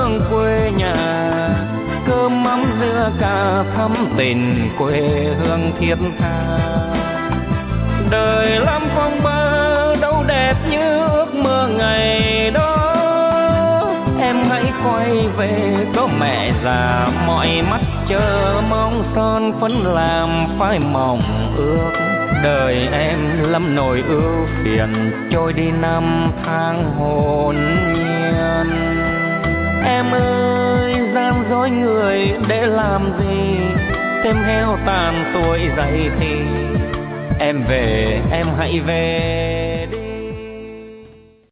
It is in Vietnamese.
hương quê nhà, cơm mắm dưa cà thắm tình quê hương thiết tha. Đời lắm phong ba đâu đẹp như ước mơ ngày đó, em hãy quay về có mẹ già mọi mắt chờ mong, son phấn làm phai mộng ước. Đời em lâm nỗi ưu phiền trôi đi năm tháng hồn nhiên. Em ơi gian dối người để làm gì, thêm heo tàn tuổi dậy thì em về, em hãy về.